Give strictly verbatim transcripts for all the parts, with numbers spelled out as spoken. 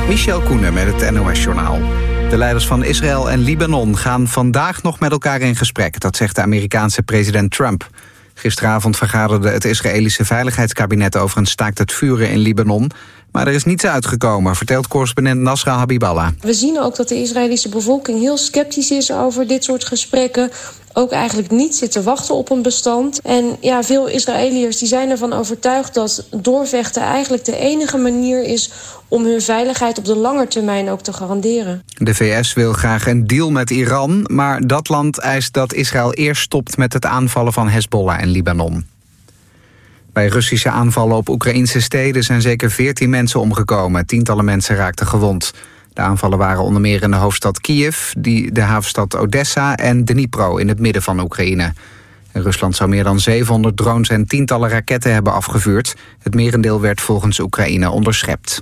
Michel Koenen met het N O S-journaal. De leiders van Israël en Libanon gaan vandaag nog met elkaar in gesprek. Dat zegt de Amerikaanse president Trump. Gisteravond vergaderde het Israëlische Veiligheidskabinet over een staakt het vuren in Libanon. Maar er is niets uitgekomen, vertelt correspondent Nasra Habiballah. We zien ook dat de Israëlische bevolking heel sceptisch is over dit soort gesprekken. Ook eigenlijk niet zit te wachten op een bestand. En ja, veel Israëliërs die zijn ervan overtuigd dat doorvechten eigenlijk de enige manier is om hun veiligheid op de lange termijn ook te garanderen. De V S wil graag een deal met Iran, maar dat land eist dat Israël eerst stopt met het aanvallen van Hezbollah in Libanon. Bij Russische aanvallen op Oekraïnse steden zijn zeker veertien mensen omgekomen. Tientallen mensen raakten gewond. De aanvallen waren onder meer in de hoofdstad Kiev, die de havenstad Odessa en Dnipro in het midden van Oekraïne. En Rusland zou meer dan zevenhonderd drones en tientallen raketten hebben afgevuurd. Het merendeel werd volgens Oekraïne onderschept.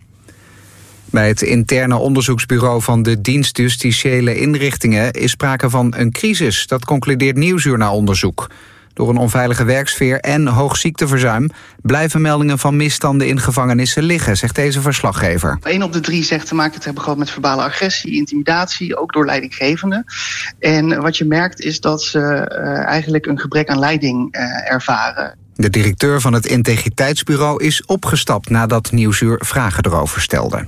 Bij het interne onderzoeksbureau van de dienst Justitiële Inrichtingen is sprake van een crisis. Dat concludeert Nieuwsuur-onderzoek. Door een onveilige werksfeer en hoog ziekteverzuim blijven meldingen van misstanden in gevangenissen liggen, zegt deze verslaggever. Eén op de drie zegt te maken te hebben gehad met verbale agressie, intimidatie, ook door leidinggevenden. En wat je merkt is dat ze uh, eigenlijk een gebrek aan leiding uh, ervaren. De directeur van het integriteitsbureau is opgestapt nadat Nieuwsuur vragen erover stelde.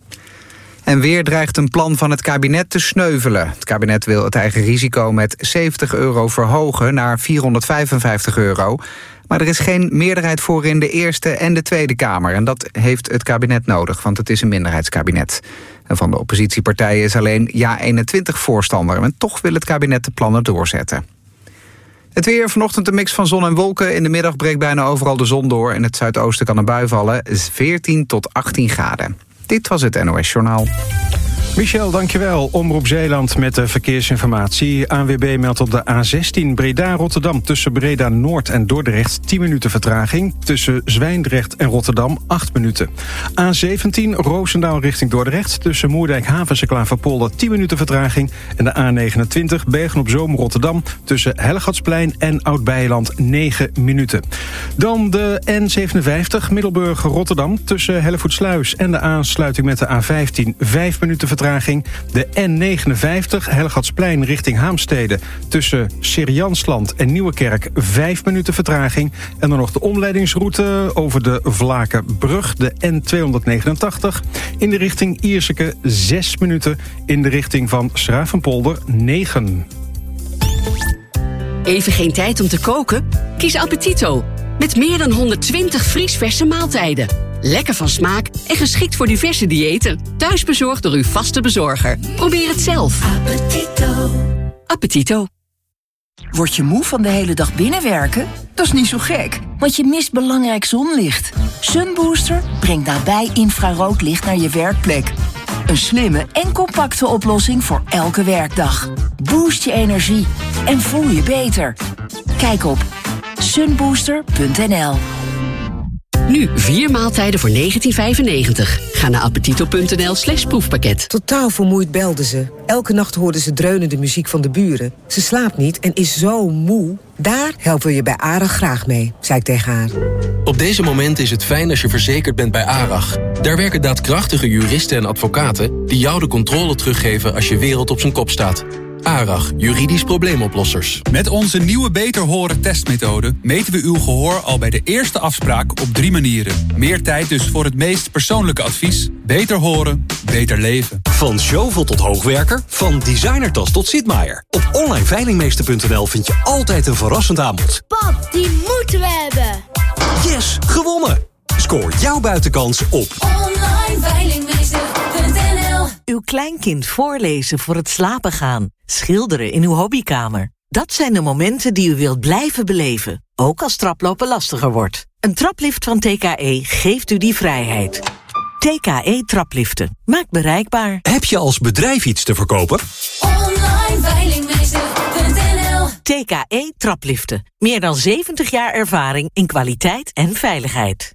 En weer dreigt een plan van het kabinet te sneuvelen. Het kabinet wil het eigen risico met zeventig euro verhogen naar vierhonderdvijfenvijftig euro. Maar er is geen meerderheid voor in de Eerste en de Tweede Kamer. En dat heeft het kabinet nodig, want het is een minderheidskabinet. En van de oppositiepartijen is alleen Ja eenentwintig voorstander. En toch wil het kabinet de plannen doorzetten. Het weer, vanochtend een mix van zon en wolken. In de middag breekt bijna overal de zon door. In het zuidoosten kan een bui vallen. veertien tot achttien graden. Dit was het N O S-journaal. Michel, dankjewel. Omroep Zeeland met de verkeersinformatie. A N W B meldt op de A zestien Breda-Rotterdam tussen Breda-Noord en Dordrecht tien minuten vertraging. Tussen Zwijndrecht en Rotterdam acht minuten. A zeventien Roosendaal richting Dordrecht tussen Moerdijk-Havense Klaverpolder tien minuten vertraging. En de A negenentwintig Bergen-op-Zoom Rotterdam tussen Hellegatsplein en Oud-Beijerland negen minuten. Dan de N zevenenvijftig Middelburg-Rotterdam tussen Hellevoetsluis en de aansluiting met de A vijftien vijf minuten vertraging. De N negenenvijftig Hellegatsplein richting Haamstede tussen Siriansland en Nieuwekerk vijf minuten vertraging. En dan nog de omleidingsroute over de Vlakenbrug, de N tweehonderdnegenentachtig. In de richting Ierseke zes minuten. In de richting van 's-Gravenpolder negen. Even geen tijd om te koken? Kies Appetito. Met meer dan honderdtwintig vriesverse maaltijden. Lekker van smaak en geschikt voor diverse diëten. Thuisbezorgd door uw vaste bezorger. Probeer het zelf. Appetito. Appetito. Word je moe van de hele dag binnenwerken? Dat is niet zo gek, want je mist belangrijk zonlicht. Sunbooster brengt nabij infrarood licht naar je werkplek. Een slimme en compacte oplossing voor elke werkdag. Boost je energie en voel je beter. Kijk op sunbooster punt n l. Nu vier maaltijden voor negentien vijfennegentig. Ga naar appetito punt n l slash proefpakket. Totaal vermoeid belde ze. Elke nacht hoorde ze dreunende muziek van de buren. Ze slaapt niet en is zo moe. Daar helpen we je bij ARAG graag mee, zei ik tegen haar. Op deze momenten is het fijn als je verzekerd bent bij ARAG. Daar werken daadkrachtige juristen en advocaten die jou de controle teruggeven als je wereld op zijn kop staat. ARAG, juridisch probleemoplossers. Met onze nieuwe Beter Horen testmethode meten we uw gehoor al bij de eerste afspraak op drie manieren. Meer tijd dus voor het meest persoonlijke advies. Beter horen, beter leven. Van Zjovel tot hoogwerker, van designertas tot Sitmaier. Op online veilingmeester punt n l vind je altijd een verrassend aanbod. Pap, die moeten we hebben. Yes, gewonnen! Scoor jouw buitenkans op online veilingmeester punt n l. Uw kleinkind voorlezen voor het slapen gaan. Schilderen in uw hobbykamer. Dat zijn de momenten die u wilt blijven beleven. Ook als traplopen lastiger wordt. Een traplift van T K E geeft u die vrijheid. T K E trapliften. Maakt bereikbaar. Heb je als bedrijf iets te verkopen? online veilingmeester punt n l. T K E trapliften. Meer dan zeventig jaar ervaring in kwaliteit en veiligheid.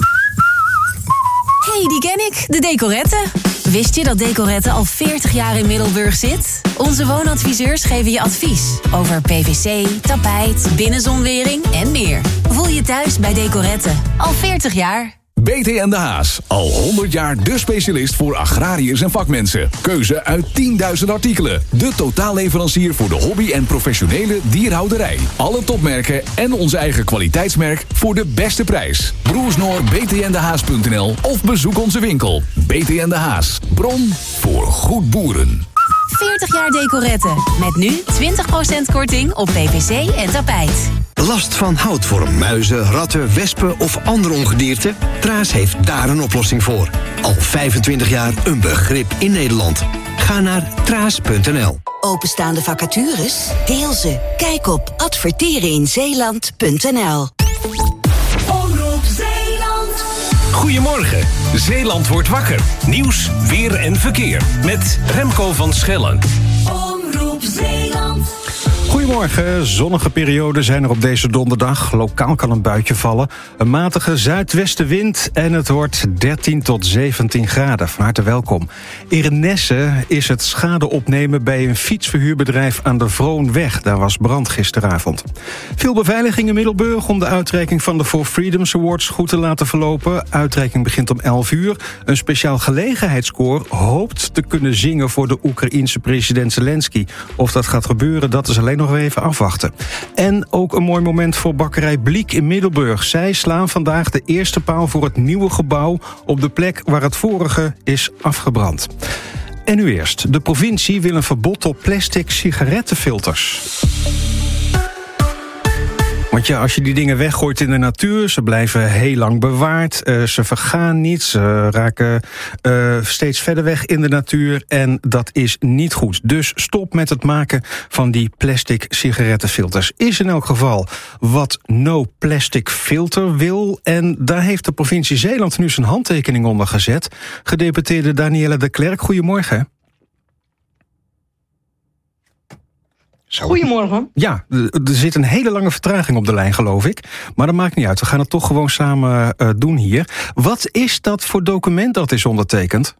Hey, die ken ik, de Decorette. Wist je dat Decorette al veertig jaar in Middelburg zit? Onze woonadviseurs geven je advies over P V C, tapijt, binnenzonwering en meer. Voel je thuis bij Decorette. Al veertig jaar. B T en de Haas. Al honderd jaar de specialist voor agrariërs en vakmensen. Keuze uit tienduizend artikelen. De totaalleverancier voor de hobby en professionele dierhouderij. Alle topmerken en onze eigen kwaliteitsmerk voor de beste prijs. Broers Noor, b t n de haas punt n l of bezoek onze winkel. B T en de Haas. Bron voor goed boeren. veertig jaar Decoretten. Met nu twintig procent korting op P V C en tapijt. Last van houtworm, muizen, ratten, wespen of andere ongedierte? Traas heeft daar een oplossing voor. Al vijfentwintig jaar een begrip in Nederland. Ga naar traas punt n l. Openstaande vacatures? Deel ze. Kijk op adverteren in zeeland punt n l. Omroep Zeeland. Goedemorgen, Zeeland wordt wakker. Nieuws, weer en verkeer. Met Remco van Schellen. Omroep Zeeland. Goedemorgen, zonnige perioden zijn er op deze donderdag. Lokaal kan een buitje vallen. Een matige zuidwestenwind en het wordt dertien tot zeventien graden. Van harte welkom. In Renesse is het schade opnemen bij een fietsverhuurbedrijf aan de Vroonweg. Daar was brand gisteravond. Veel beveiliging in Middelburg om de uitreiking van de For Freedoms Awards goed te laten verlopen. Uitreiking begint om elf uur. Een speciaal gelegenheidskoor hoopt te kunnen zingen voor de Oekraïense president Zelensky. Of dat gaat gebeuren, dat is alleen nog even afwachten. En ook een mooi moment voor bakkerij Bliek in Middelburg. Zij slaan vandaag de eerste paal voor het nieuwe gebouw op de plek waar het vorige is afgebrand. En nu eerst. De provincie wil een verbod op plastic sigarettenfilters. Want ja, als je die dingen weggooit in de natuur, ze blijven heel lang bewaard, uh, ze vergaan niet, ze raken uh, steeds verder weg in de natuur en dat is niet goed. Dus stop met het maken van die plastic sigarettenfilters. Is in elk geval wat No Plastic Filter wil en daar heeft de provincie Zeeland nu zijn handtekening onder gezet. Gedeputeerde Danielle de Klerk, goedemorgen. Zo. Goedemorgen. Ja, er zit een hele lange vertraging op de lijn, geloof ik. Maar dat maakt niet uit. We gaan het toch gewoon samen uh, doen hier. Wat is dat voor document dat is ondertekend?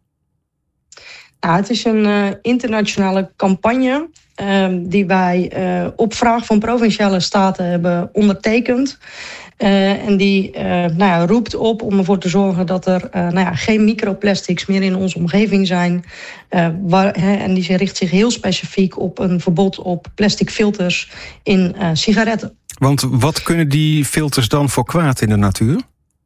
Nou, het is een uh, internationale campagne uh, die wij uh, op vraag van provinciale staten hebben ondertekend. Uh, en die uh, nou ja, roept op om ervoor te zorgen dat er uh, nou ja, geen microplastics meer in onze omgeving zijn. Uh, waar, hè, en die richt zich heel specifiek op een verbod op plastic filters in uh, sigaretten. Want wat kunnen die filters dan voor kwaad in de natuur?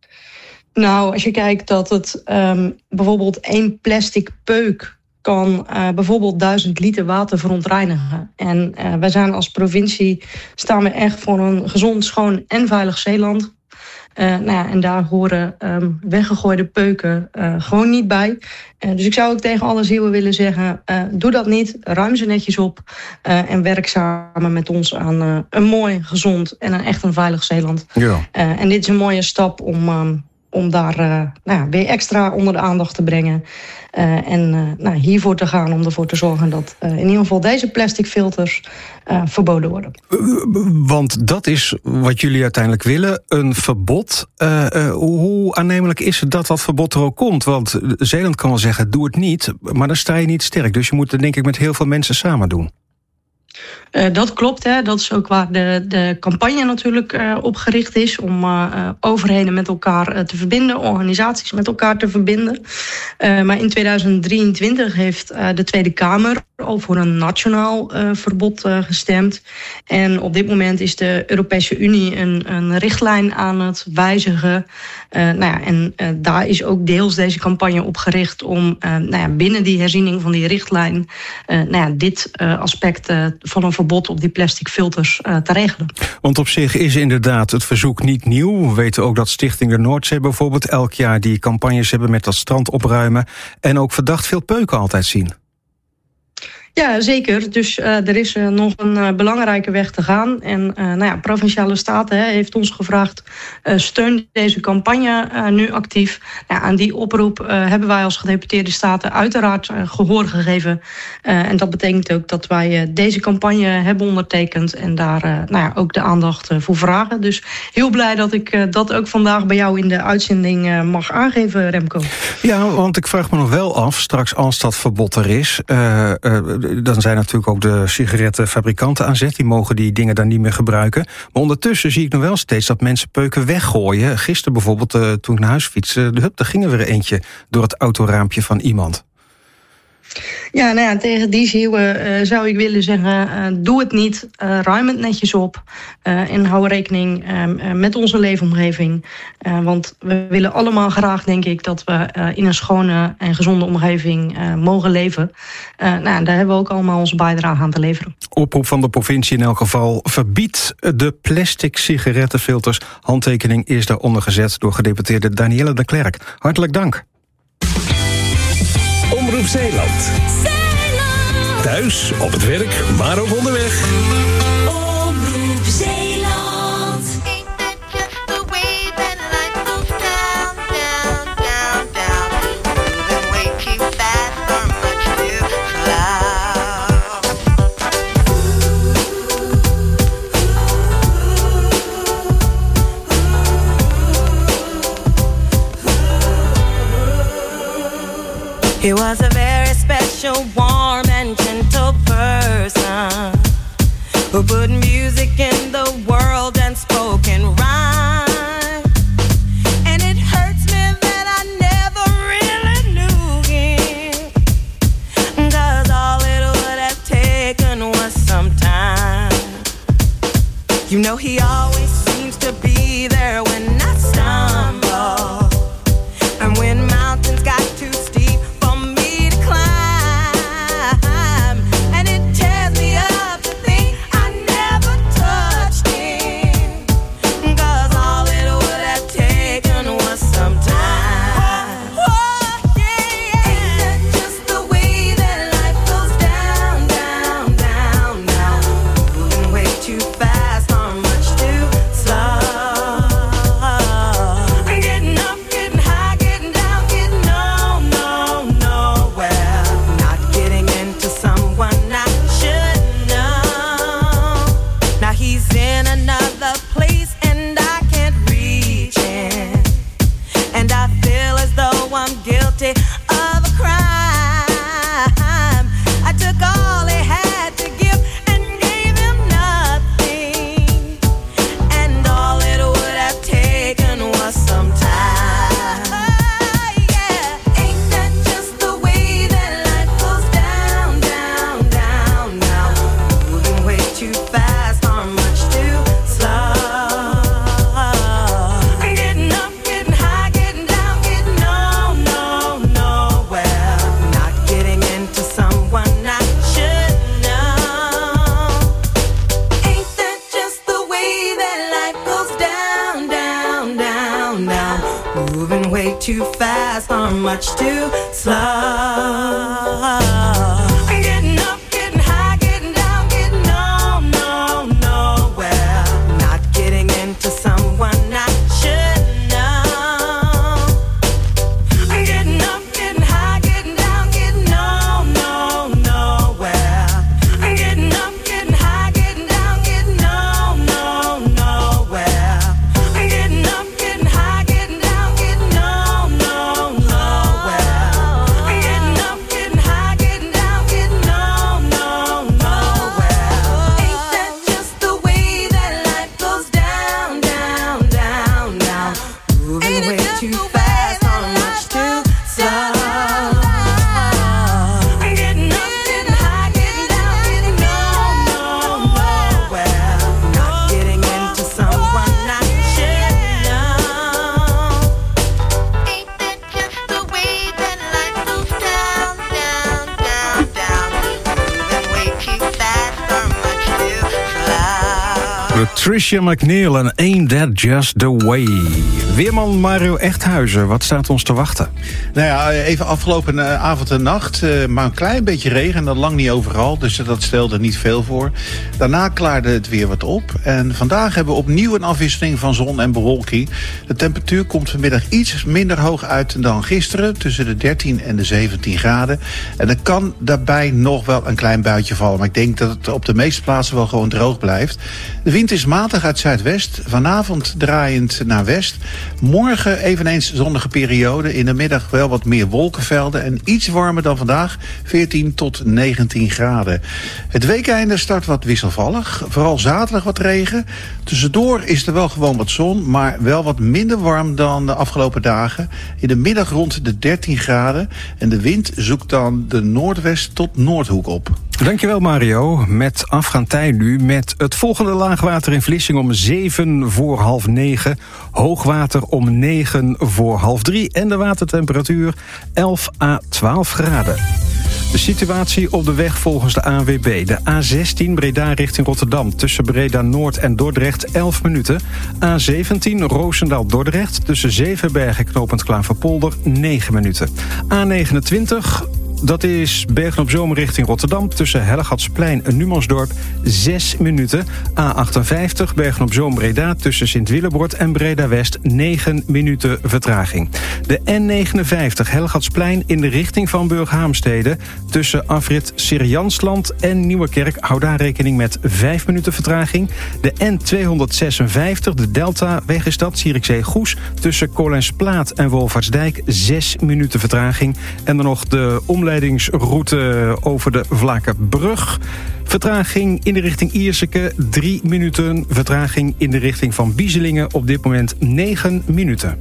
Nou, als je kijkt dat het um, bijvoorbeeld één plastic peuk kan uh, bijvoorbeeld duizend liter water verontreinigen. En uh, wij zijn als provincie, staan we echt voor een gezond, schoon en veilig Zeeland. Uh, nou ja, en daar horen um, weggegooide peuken uh, gewoon niet bij. Uh, dus ik zou ook tegen alle Zeeuwen willen zeggen, uh, doe dat niet, ruim ze netjes op uh, en werk samen met ons aan uh, een mooi, gezond en een echt een veilig Zeeland. Ja. Uh, en dit is een mooie stap om, um, om daar uh, nou ja, weer extra onder de aandacht te brengen. Uh, en uh, nou, hiervoor te gaan om ervoor te zorgen dat uh, in ieder geval deze plastic filters uh, verboden worden. Want dat is wat jullie uiteindelijk willen, een verbod. Uh, uh, hoe aannemelijk is het dat dat verbod er ook komt? Want Zeeland kan wel zeggen, doe het niet, maar dan sta je niet sterk. Dus je moet het denk ik met heel veel mensen samen doen. Uh, dat klopt, hè. Dat is ook waar de, de campagne natuurlijk uh, op gericht is. Om uh, overheden met elkaar uh, te verbinden, organisaties met elkaar te verbinden. Uh, maar in tweeduizend drieëntwintig heeft uh, de Tweede Kamer al voor een nationaal uh, verbod uh, gestemd. En op dit moment is de Europese Unie een, een richtlijn aan het wijzigen. Uh, nou ja, en uh, daar is ook deels deze campagne op gericht om uh, nou ja, binnen die herziening van die richtlijn uh, nou ja, dit uh, aspect uh, van een verbod op die plastic filters uh, te regelen. Want op zich is inderdaad het verzoek niet nieuw. We weten ook dat Stichting de Noordzee bijvoorbeeld elk jaar die campagnes hebben met dat strand opruimen en ook verdacht veel peuken altijd zien. Ja, zeker. Dus uh, er is uh, nog een uh, belangrijke weg te gaan. En uh, nou ja, Provinciale Staten hè, heeft ons gevraagd, uh, steun deze campagne uh, nu actief. Nou, aan die oproep uh, hebben wij als gedeputeerde staten uiteraard uh, gehoor gegeven. Uh, en dat betekent ook dat wij uh, deze campagne hebben ondertekend en daar uh, nou ja, ook de aandacht uh, voor vragen. Dus heel blij dat ik uh, dat ook vandaag bij jou in de uitzending uh, mag aangeven, Remco. Ja, want ik vraag me nog wel af, straks als dat verbod er is, uh, uh, dan zijn natuurlijk ook de sigarettenfabrikanten aan zet. Die mogen die dingen dan niet meer gebruiken. Maar ondertussen zie ik nog wel steeds dat mensen peuken weggooien. Gisteren bijvoorbeeld, uh, toen ik naar huis fietste, de hup, daar ging er weer eentje door het autoraampje van iemand. Ja, nou ja, tegen die Zeeuwen uh, zou ik willen zeggen, uh, doe het niet, uh, ruim het netjes op uh, en hou rekening uh, uh, met onze leefomgeving. Uh, want we willen allemaal graag, denk ik, dat we uh, in een schone en gezonde omgeving uh, mogen leven. Uh, nou, daar hebben we ook allemaal onze bijdrage aan te leveren. Oproep van de provincie in elk geval, verbied de plastic sigarettenfilters. Handtekening is daaronder gezet door gedeputeerde Danielle de Klerk. Hartelijk dank. Omroep Zeeland. Zeeland. Thuis, op het werk, maar ook onderweg. Omroep Zeeland. He was a very special, warm and gentle person who put music in the world and spoke in rhyme. And it hurts me that I never really knew him, 'cause all it would have taken was some time. You know he always seems to be there when I stumble, and when mountains got too steep too fast or much too slow. Getting up, getting high, getting down, getting no, no, nowhere. Not getting into someone I should know. Getting up, getting high, getting down, getting no, no, nowhere. Getting up, getting high, getting down, getting no, no, nowhere. Getting up, getting high, getting down, getting no, no, nowhere. Getting up, getting high, getting down, getting no, no, nowhere. Ain't that just the way that life goes down, down, down, down? Moving way too fast or much too slow. Getting up, getting high, getting down, getting no, no, nowhere. Not getting into someone I should know. Ain't that just the way that life goes down, down, down, down? Moving way too fast or much too slow. Patricia McNeil en Ain't That Just The Way. Weerman Mario Echthuizen, wat staat ons te wachten? Nou ja, even afgelopen uh, avond en nacht, uh, maar een klein beetje regen en dat lang niet overal, dus dat stelde niet veel voor. Daarna klaarde het weer wat op en vandaag hebben we opnieuw een afwisseling van zon en bewolking. De temperatuur komt vanmiddag iets minder hoog uit dan gisteren, tussen de dertien en de zeventien graden. En er kan daarbij nog wel een klein buitje vallen, maar ik denk dat het op de meeste plaatsen wel gewoon droog blijft. De wind wind is matig uit zuidwest. Vanavond draaiend naar west. Morgen eveneens zonnige periode. In de middag wel wat meer wolkenvelden. En iets warmer dan vandaag. veertien tot negentien graden. Het weekeinde start wat wisselvallig. Vooral zaterdag wat regen. Tussendoor is er wel gewoon wat zon. Maar wel wat minder warm dan de afgelopen dagen. In de middag rond de dertien graden. En de wind zoekt dan de noordwest tot noordhoek op. Dankjewel Mario. Met afgaand tijd nu met het volgende laagwater in Vlissingen om zeven voor half negen. Hoogwater om negen voor half drie. En de watertemperatuur elf à twaalf graden. De situatie op de weg volgens de A N W B. De A zestien Breda richting Rotterdam. Tussen Breda Noord en Dordrecht elf minuten. A zeventien Roosendaal-Dordrecht. Tussen Zevenbergen en knooppunt Klaverpolder negen minuten. A negenentwintig... Dat is Bergen-op-Zoom richting Rotterdam. Tussen Hellegatsplein en Numansdorp zes minuten. A achtenvijftig Bergen-op-Zoom-Breda. Tussen Sint-Willebord en Breda-West negen minuten vertraging. De N negenenvijftig Hellegatsplein in de richting van Burghaamstede. Tussen afrit Siriansland en Nieuwekerk. Hou daar rekening met vijf minuten vertraging. De N tweehonderdzesenvijftig, de Delta-weg is dat, Zierikzee-Goes. Tussen Collensplaat en Wolvaartsdijk zes minuten vertraging. En dan nog de omleiding Omleidingsroute over de Vlakenbrug. Vertraging in de richting Ierseke drie minuten. Vertraging in de richting van Bieselingen op dit moment negen minuten.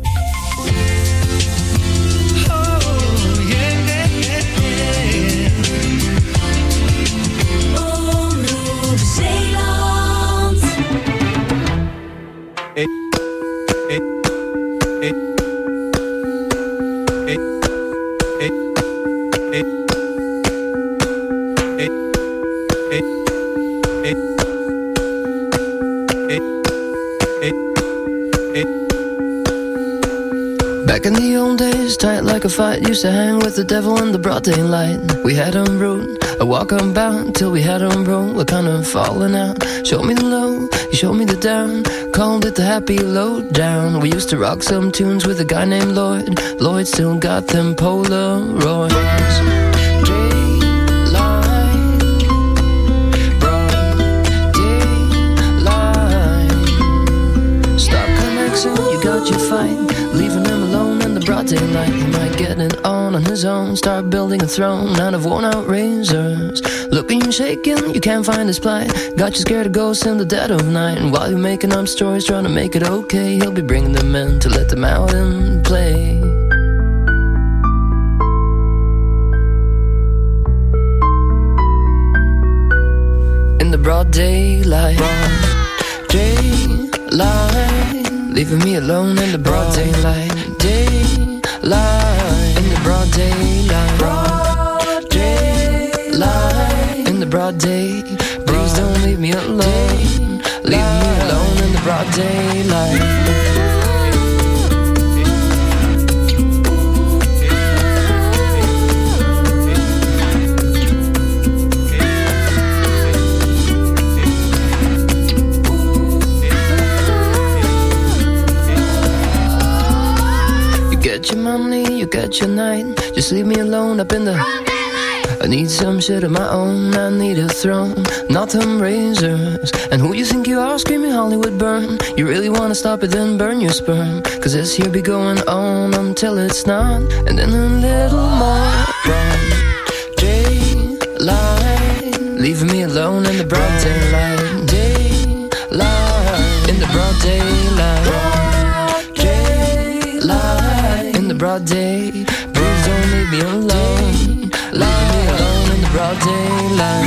Back in the old days, tight like a fight, used to hang with the devil in the broad daylight. We had him rude, I walk unbound till we had him roll. We're kind of falling out. Show me the low, you showed me the down. Called it the happy low down. We used to rock some tunes with a guy named Lloyd. Lloyd still got them Polaroids. You got your fight, leaving him alone in the broad daylight. He might get it on on his own, start building a throne out of worn out razors. Looking and shaking, you can't find his plight. Got you scared of ghosts in the dead of night. And while you're making up stories, trying to make it okay, he'll be bringing them in to let them out and play. In the broad daylight, broad daylight. Leaving me alone in the broad daylight. Daylight. In the broad daylight. Broad daylight. In the broad day. Please don't leave me alone. Leave me alone in the broad daylight. Get your money, you get your night. Just leave me alone up in the I need some shit of my own. I need a throne, not them razors. And who you think you are, screaming Hollywood burn? You really wanna stop it, then burn your sperm. Cause this here be going on until it's not. And then a little more broad daylight. Leaving me alone in the broad daylight. Daylight. In the broad daylight. In the broad day, please don't leave me alone. Leave me alone in the broad daylight.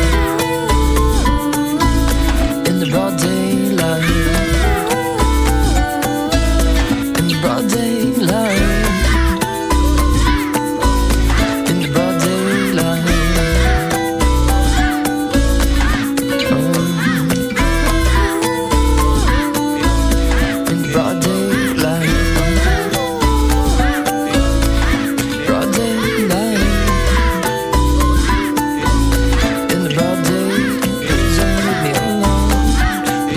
In the broad daylight. In the broad daylight. In the broad daylight. Oh. In the broad daylight.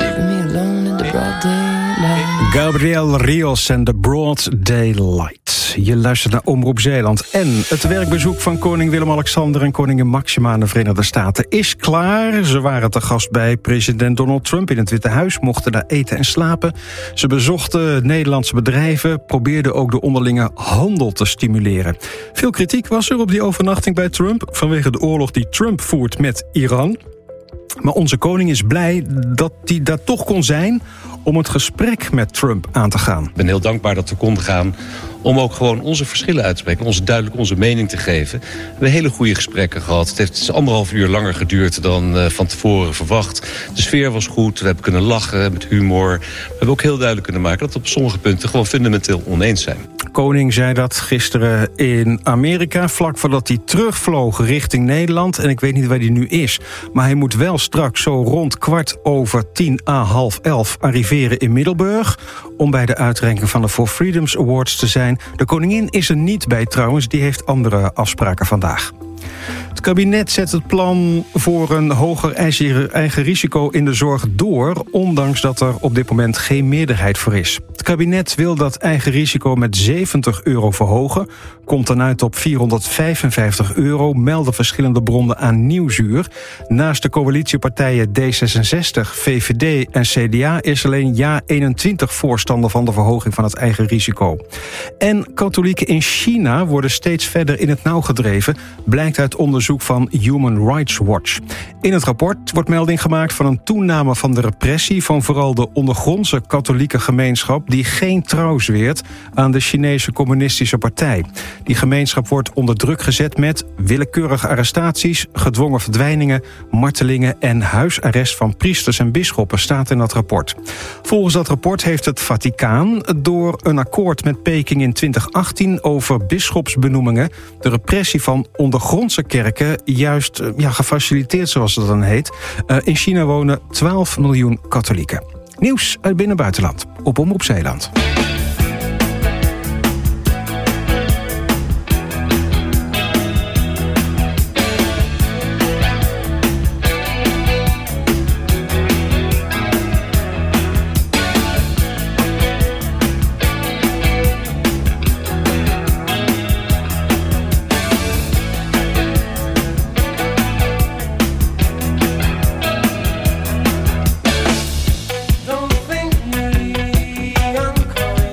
Gabriel Rios en The Broad Daylight. Je luistert naar Omroep Zeeland. En het werkbezoek van koning Willem-Alexander en koningin Maxima in de Verenigde Staten is klaar. Ze waren te gast bij president Donald Trump in het Witte Huis, mochten daar eten en slapen. Ze bezochten Nederlandse bedrijven, probeerden ook de onderlinge handel te stimuleren. Veel kritiek was er op die overnachting bij Trump vanwege de oorlog die Trump voert met Iran. Maar onze koning is blij dat hij daar toch kon zijn om het gesprek met Trump aan te gaan. Ik ben heel dankbaar dat we konden gaan om ook gewoon onze verschillen uit te spreken, onze duidelijk onze mening te geven. We hebben hele goede gesprekken gehad. Het heeft anderhalf uur langer geduurd dan uh, van tevoren verwacht. De sfeer was goed, we hebben kunnen lachen met humor. We hebben ook heel duidelijk kunnen maken dat we op sommige punten gewoon fundamenteel oneens zijn. Koning zei dat gisteren in Amerika, vlak voordat hij terugvloog richting Nederland. En ik weet niet waar hij nu is, maar hij moet wel straks zo rond kwart over tien à half elf arriveren in Middelburg om bij de uitreiking van de For Freedoms Awards te zijn. De koningin is er niet bij trouwens, die heeft andere afspraken vandaag. Het kabinet zet het plan voor een hoger eigen risico in de zorg door, ondanks dat er op dit moment geen meerderheid voor is. Het kabinet wil dat eigen risico met zeventig euro verhogen, komt dan uit op vierhonderdvijfenvijftig euro, melden verschillende bronnen aan Nieuwsuur. Naast de coalitiepartijen D zesenzestig, V V D en C D A is alleen Ja eenentwintig voorstander van de verhoging van het eigen risico. En katholieken in China worden steeds verder in het nauw gedreven, blijkt uit onderzoek van Human Rights Watch. In het rapport wordt melding gemaakt van een toename van de repressie van vooral de ondergrondse katholieke gemeenschap die geen trouw zweert aan de Chinese communistische partij. Die gemeenschap wordt onder druk gezet met willekeurige arrestaties, gedwongen verdwijningen, martelingen en huisarrest van priesters en bisschoppen, staat in dat rapport. Volgens dat rapport heeft het Vaticaan door een akkoord met Peking in twintig achttien over bisschopsbenoemingen de repressie van ondergrondse kerken juist ja, gefaciliteerd, zoals het dan heet. Uh, in China wonen twaalf miljoen katholieken. Nieuws uit binnen- en buitenland op Omroep Zeeland. Don't think me, I'm cold.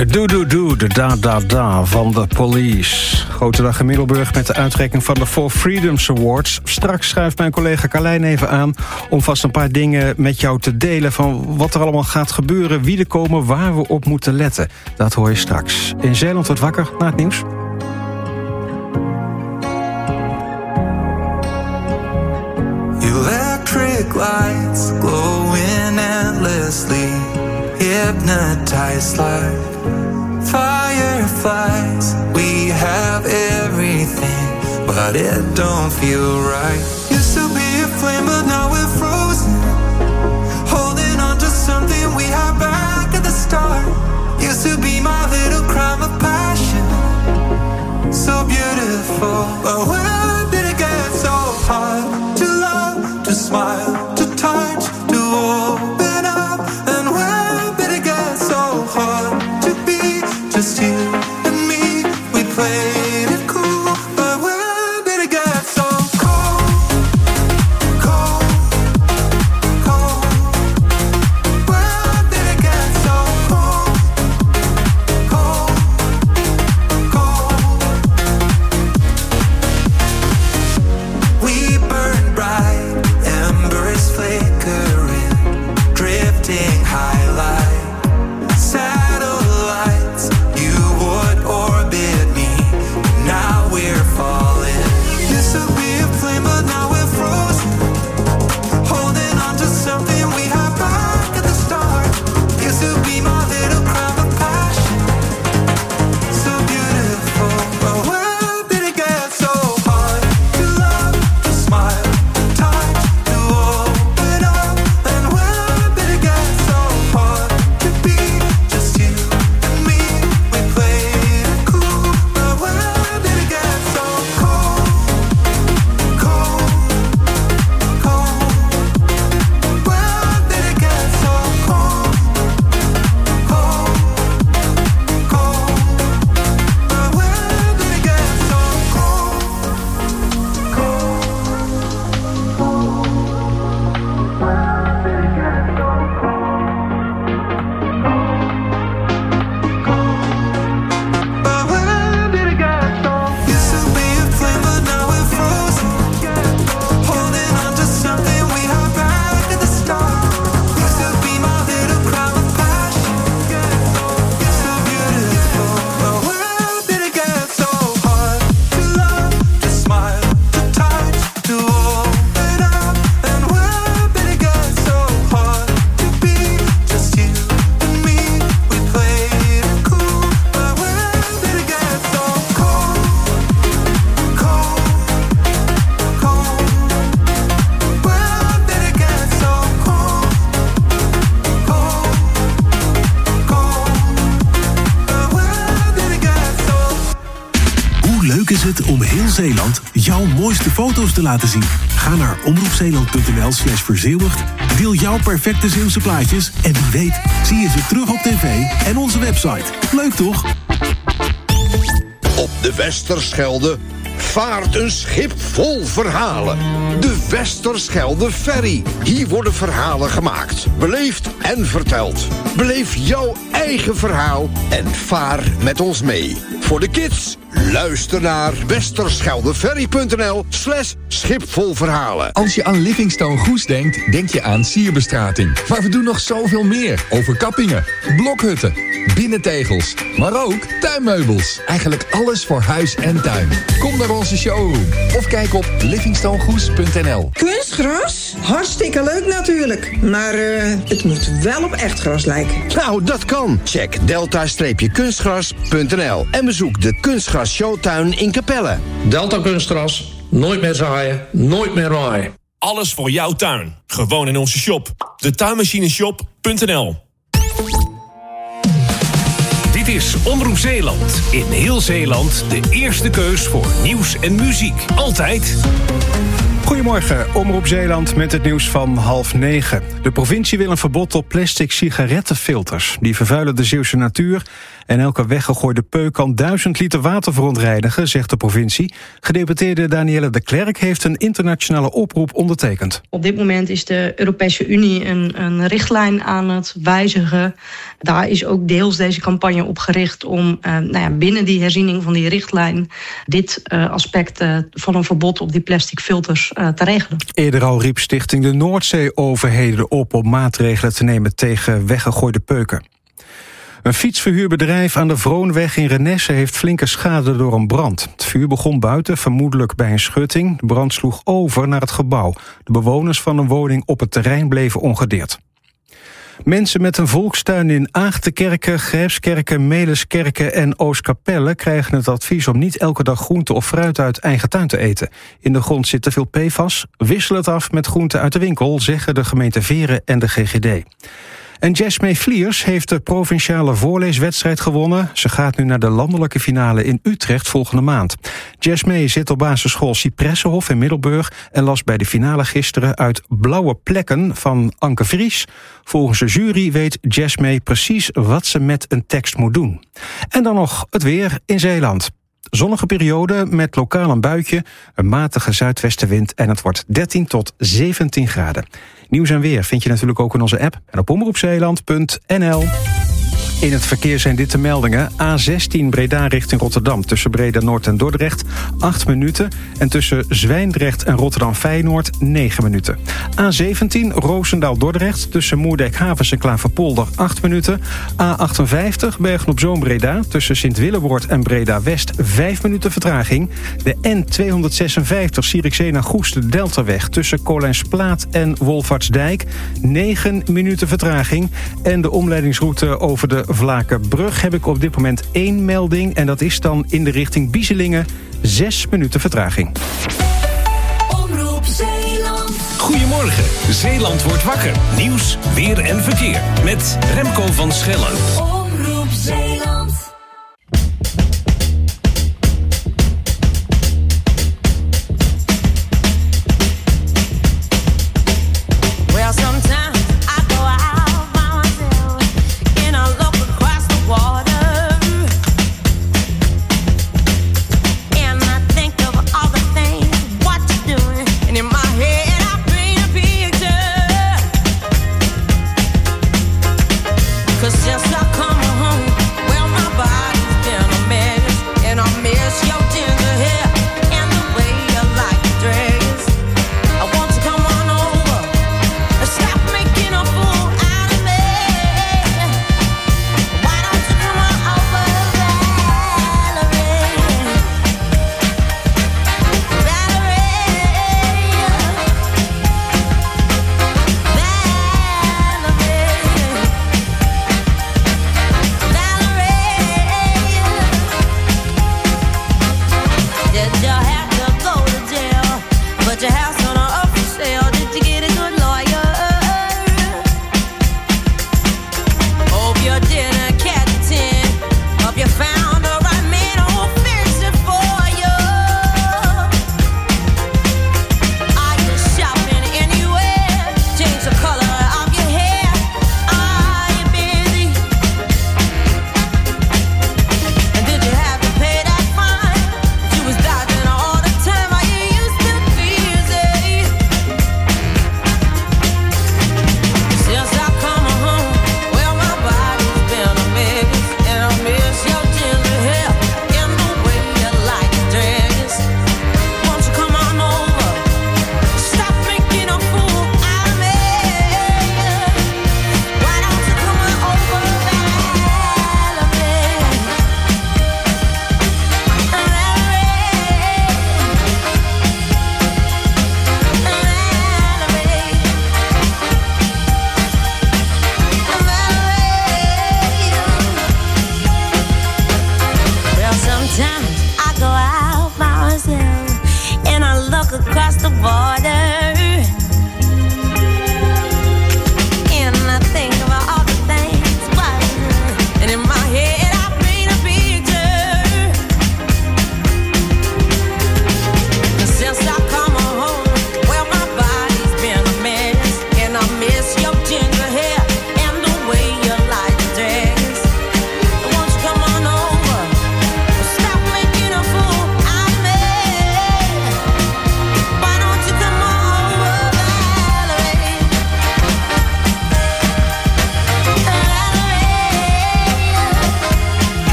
De do-do-do, de da-da-da van de Police. Grote dag in Middelburg met de uitreiking van de Four Freedoms Awards. Straks schuift mijn collega Carlijn even aan om vast een paar dingen met jou te delen van wat er allemaal gaat gebeuren, wie er komen, waar we op moeten letten. Dat hoor je straks. In Zeeland wordt wakker na het nieuws. Electric lights glowing endlessly, hypnotized like fireflies. We have everything, but it don't feel right. Used to be a flame, but now we're frozen, holding on to something we had back at the start. Used to be my little crime of passion, so beautiful, but when did it get so hard to love, to smile, to touch, to open up? And when did it get so hard to be just you and me? We played it cool, but when did it get so cold? Cold, cold. When did it get so cold? Cold, cold. We burn bright, embers flickering, drifting high like satellites. You would orbit me, now we're falling. Used to be a flame, but now we're frozen, holding on to something we had back at the start. Used to be my little crime of passion, so beautiful, but when did it get so hard to love, to smile, to touch, to open up? And when did it get so hard to be just you and me? We played it cool, but when did it get so cold? Cold, cold. When did it get so cold? Cold, cold. But when did it get so cold? Cold. But when did it get so? Used to be a flame, but now we're frozen, holding on to something we had back at the start. Used to be my little crime of passion, so beautiful. But when did it get so hard to love, to smile, to touch, to open up? And when did it get so hard to be just you and me? We played it cool, but when did it get so cold? Cold, cold. When did it get so cold? Cold, cold. But when did it get so? Hoe leuk is het om heel Zeeland jouw mooiste foto's te laten zien? Ga naar omroepzeeland.nl slash verzilligd. Deel jouw perfecte Zeeuwse plaatjes en wie weet zie je ze terug op tv en onze website. Leuk toch? Op de Westerschelde vaart een schip vol verhalen. De Westerschelde Ferry. Hier worden verhalen gemaakt, beleefd en verteld. Beleef jouw eigen verhaal en vaar met ons mee. Voor de kids, luister naar westerscheldeferry.nl slash schipvolverhalen. Als je aan Livingstone Goes denkt, denk je aan sierbestrating. Maar we doen nog zoveel meer. Overkappingen, blokhutten, binnentegels, maar ook tuinmeubels. Eigenlijk alles voor huis en tuin. Kom naar onze showroom of kijk op livingstonegoes punt n l. Kunstgras? Hartstikke leuk natuurlijk. Maar uh, het moet wel op echt gras lijken. Nou, dat kan. Check delta kunstgras punt n l en bezoek de Kunstgras Showtuin in Capelle. Delta Kunstgras. Nooit meer zaaien, nooit meer maaien. Alles voor jouw tuin. Gewoon in onze shop. de tuinmachineshop punt n l. Dit is Omroep Zeeland. In heel Zeeland de eerste keus voor nieuws en muziek. Altijd Goedemorgen, Omroep Zeeland met het nieuws van half negen. De provincie wil een verbod op plastic sigarettenfilters. Die vervuilen de Zeeuwse natuur en elke weggegooide peuk kan duizend liter water verontreinigen, zegt de provincie. Gedeputeerde Danielle de Klerk heeft een internationale oproep ondertekend. Op dit moment is de Europese Unie een, een richtlijn aan het wijzigen. Daar is ook deels deze campagne op gericht om uh, nou ja, binnen die herziening van die richtlijn dit uh, aspect uh, van een verbod op die plastic filters uh, te regelen. Eerder al riep Stichting de Noordzee-overheden op om maatregelen te nemen tegen weggegooide peuken. Een fietsverhuurbedrijf aan de Vroonweg in Renesse heeft flinke schade door een brand. Het vuur begon buiten, vermoedelijk bij een schutting. De brand sloeg over naar het gebouw. De bewoners van een woning op het terrein bleven ongedeerd. Mensen met een volkstuin in Aagtenkerken, Grijpskerken, Meliskerken en Oostkapelle krijgen het advies om niet elke dag groente of fruit uit eigen tuin te eten. In de grond zit te veel P F A S. Wissel het af met groenten uit de winkel, zeggen de gemeente Veren en de G G D. En Jasmee Vliers heeft de provinciale voorleeswedstrijd gewonnen. Ze gaat nu naar de landelijke finale in Utrecht volgende maand. Jasmee zit op basisschool Cypressenhof in Middelburg en las bij de finale gisteren uit Blauwe Plekken van Anke Vries. Volgens de jury weet Jasmee precies wat ze met een tekst moet doen. En dan nog het weer in Zeeland. Zonnige periode met lokaal een buitje, een matige zuidwestenwind en het wordt dertien tot zeventien graden. Nieuws en weer vind je natuurlijk ook in onze app en op omroepzeeland punt n l. In het verkeer zijn dit de meldingen. A zestien Breda richting Rotterdam. Tussen Breda Noord en Dordrecht acht minuten. En tussen Zwijndrecht en Rotterdam Feyenoord negen minuten. A zeventien Roosendaal Dordrecht. Tussen Moerdijk Havens en Klaverpolder acht minuten. A achtenvijftig Bergen op Zoom Breda. Tussen Sint-Willeboord en Breda West vijf minuten vertraging. De N tweehonderdzesenvijftig Zierikzee Goes de Deltaweg. Tussen Kolijnsplaat en Wolvaartsdijk negen minuten vertraging. En de omleidingsroute over de Vlakenbrug heb ik op dit moment één melding. En dat is dan in de richting Bieselingen. Zes minuten vertraging. Omroep Zeeland. Goedemorgen, Zeeland wordt wakker. Nieuws, weer en verkeer. Met Remco van Schellen. Omroep Zeeland. Well, sometimes I go out by myself and I look across the water, and I think of all the things what you're doing, and in my head I paint a picture. 'Cause since I come home, well, my body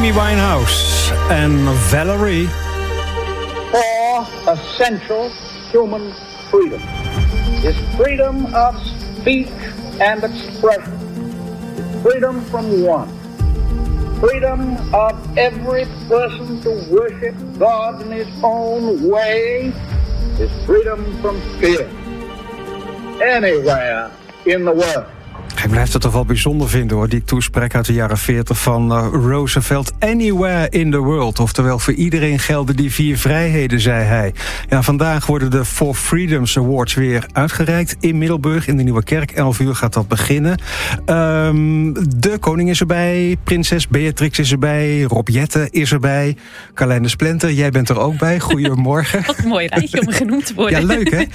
Amy Winehouse en Valerie. Four essential human freedoms is freedom of speech and expression, is freedom from want, freedom of every person to worship God in his own way, is freedom from fear anywhere in the world. Ik blijf het toch wel bijzonder vinden, hoor, die toespraak uit de jaren veertig van uh, Roosevelt. Anywhere in the world. Oftewel, voor iedereen gelden die vier vrijheden, zei hij. Ja, vandaag worden de Four Freedoms Awards weer uitgereikt in Middelburg, in de Nieuwe Kerk. elf uur gaat dat beginnen. Um, de koning is erbij, prinses Beatrix is erbij, Rob Jetten is erbij, Carlijn de Splenter, jij bent er ook bij. Goedemorgen. Wat een mooi rijtje om genoemd te worden. Ja, leuk, hè?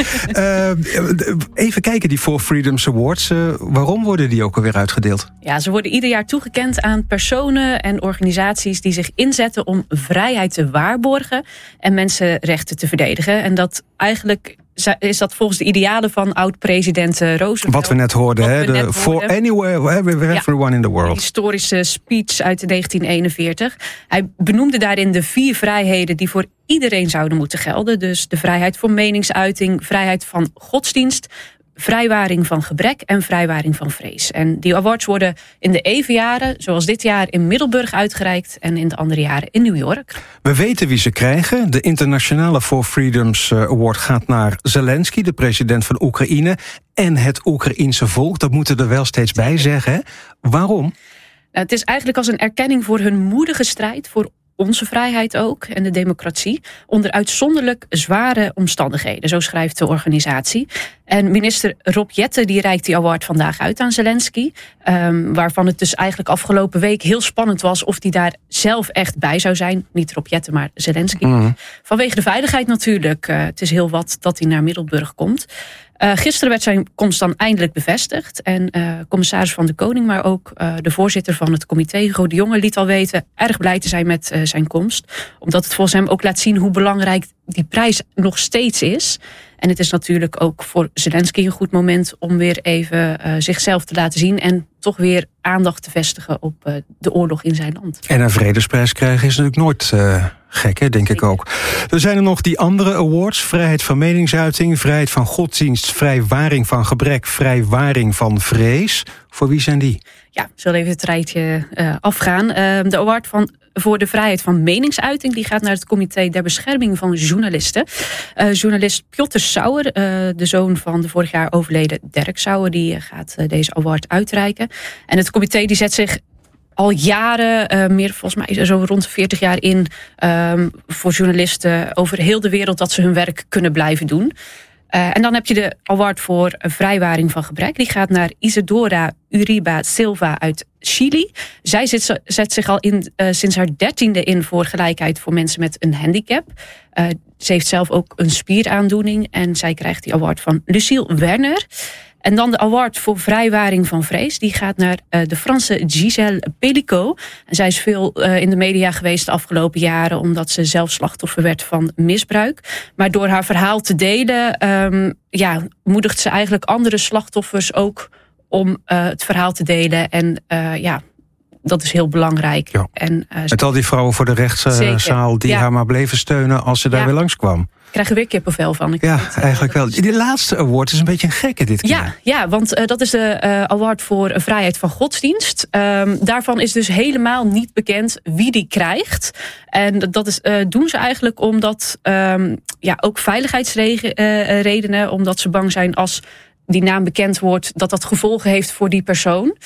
Uh, even kijken, die Four Freedoms Awards. Uh, waarom worden die ook alweer uitgedeeld? Ja, ze worden ieder jaar toegekend aan personen en organisaties die zich inzetten om vrijheid te waarborgen en mensenrechten te verdedigen. En dat eigenlijk is dat volgens de idealen van oud-president Roosevelt. Wat we net hoorden, hè? De For Anywhere, Everyone ja, in the World. Een historische speech uit negentien eenenveertig. Hij benoemde daarin de vier vrijheden die voor iedereen zouden moeten gelden. Dus de vrijheid voor meningsuiting, vrijheid van godsdienst, vrijwaring van gebrek en vrijwaring van vrees. En die awards worden in de evenjaren, zoals dit jaar, in Middelburg uitgereikt en in de andere jaren in New York. We weten wie ze krijgen. De internationale Four Freedoms Award gaat naar Zelensky, de president van Oekraïne, en het Oekraïense volk. Dat moeten er wel steeds bij zeggen. Hè? Waarom? Het is eigenlijk als een erkenning voor hun moedige strijd voor onze vrijheid ook en de democratie onder uitzonderlijk zware omstandigheden, zo schrijft de organisatie. En minister Rob Jetten die reikt die award vandaag uit aan Zelensky, um, waarvan het dus eigenlijk afgelopen week heel spannend was of hij daar zelf echt bij zou zijn. Niet Rob Jetten, maar Zelensky. Mm. Vanwege de veiligheid natuurlijk. Uh, het is heel wat dat hij naar Middelburg komt. Uh, gisteren werd zijn komst dan eindelijk bevestigd. En uh, commissaris van de Koning, maar ook uh, de voorzitter van het comité, Hugo de Jonge, liet al weten erg blij te zijn met uh, zijn komst. Omdat het volgens hem ook laat zien hoe belangrijk die prijs nog steeds is. En het is natuurlijk ook voor Zelensky een goed moment om weer even uh, zichzelf te laten zien en toch weer aandacht te vestigen op uh, de oorlog in zijn land. En een vredesprijs krijgen is natuurlijk nooit uh, gek, hè, denk ik ook. Er zijn er nog die andere awards. Vrijheid van meningsuiting, vrijheid van godsdienst, vrijwaring van gebrek, vrijwaring van vrees. Voor wie zijn die? Ja, we zullen even het rijtje uh, afgaan. Uh, de award van voor de vrijheid van meningsuiting die gaat naar het Comité der Bescherming van Journalisten. Uh, journalist Piotr Sauer, uh, de zoon van de vorig jaar overleden Dirk Sauer, die uh, gaat uh, deze award uitreiken. En het comité die zet zich al jaren, uh, meer volgens mij zo rond veertig jaar in, um, voor journalisten over heel de wereld dat ze hun werk kunnen blijven doen. Uh, en dan heb je de award voor vrijwaring van gebrek. Die gaat naar Isadora Uribe Silva uit Chili. Zij zit, zet zich al in, uh, sinds haar dertiende in voor gelijkheid voor mensen met een handicap. Uh, ze heeft zelf ook een spieraandoening en zij krijgt die award van Lucille Werner. En dan de award voor vrijwaring van vrees. Die gaat naar uh, de Franse Gisèle Pellicot. En zij is veel uh, in de media geweest de afgelopen jaren, omdat ze zelf slachtoffer werd van misbruik. Maar door haar verhaal te delen, um, ja, moedigt ze eigenlijk andere slachtoffers ook om uh, het verhaal te delen. En uh, ja, dat is heel belangrijk. Ja. En, uh, met al die vrouwen voor de rechtszaal die ja. haar maar bleven steunen als ze daar ja. weer langskwam. Ik krijg er weer kippenvel van. Ik ja, het, eigenlijk wel. Die laatste award is een beetje een gekke dit keer. Ja, ja want uh, dat is de uh, award voor vrijheid van godsdienst. Um, daarvan is dus helemaal niet bekend wie die krijgt. En dat is, uh, doen ze eigenlijk omdat um, ja, ook veiligheidsredenen, uh, omdat ze bang zijn als die naam bekend wordt, dat dat gevolgen heeft voor die persoon.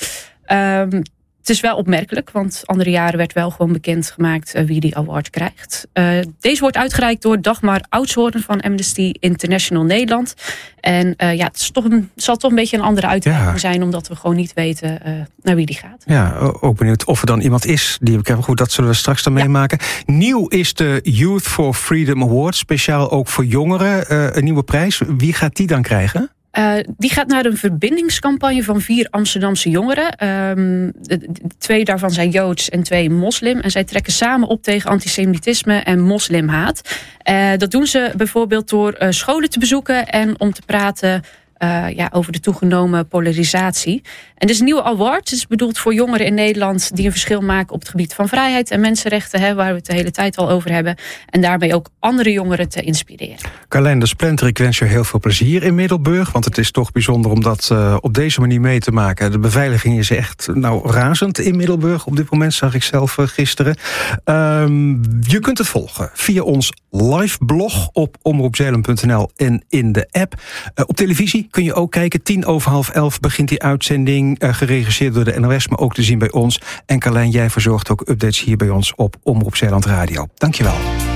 Um, Het is wel opmerkelijk, want andere jaren werd wel gewoon bekendgemaakt uh, wie die award krijgt. Uh, deze wordt uitgereikt door Dagmar Oudshoorn van Amnesty International Nederland. En uh, ja, het, is toch een, het zal toch een beetje een andere uitreiking ja. zijn, omdat we gewoon niet weten uh, naar wie die gaat. Ja, ook benieuwd of er dan iemand is die ik heb. Goed, dat zullen we straks dan ja. meemaken. Nieuw is de Youth for Freedom Award, speciaal ook voor jongeren. Uh, een nieuwe prijs. Wie gaat die dan krijgen? Uh, die gaat naar een verbindingscampagne van vier Amsterdamse jongeren. Um, de, de, twee daarvan zijn Joods en twee moslim. En zij trekken samen op tegen antisemitisme en moslimhaat. Uh, dat doen ze bijvoorbeeld door uh, scholen te bezoeken en om te praten uh, ja, over de toegenomen polarisatie. En dit is een nieuwe award. Het is bedoeld voor jongeren in Nederland die een verschil maken op het gebied van vrijheid en mensenrechten, hè, waar we het de hele tijd al over hebben. En daarmee ook andere jongeren te inspireren. Carlijn de Splinter, ik wens je heel veel plezier in Middelburg. Want het is toch bijzonder om dat uh, op deze manier mee te maken. De beveiliging is echt nou razend in Middelburg. Op dit moment zag ik zelf uh, gisteren. Um, je kunt het volgen via ons live blog op omroep zeeland punt n l en in de app. Uh, op televisie kun je ook kijken. Tien over half elf begint die uitzending. Uh, geregisseerd door de N O S, maar ook te zien bij ons. En Carlijn, jij verzorgt ook updates hier bij ons op Omroep Zeeland Radio. Dankjewel.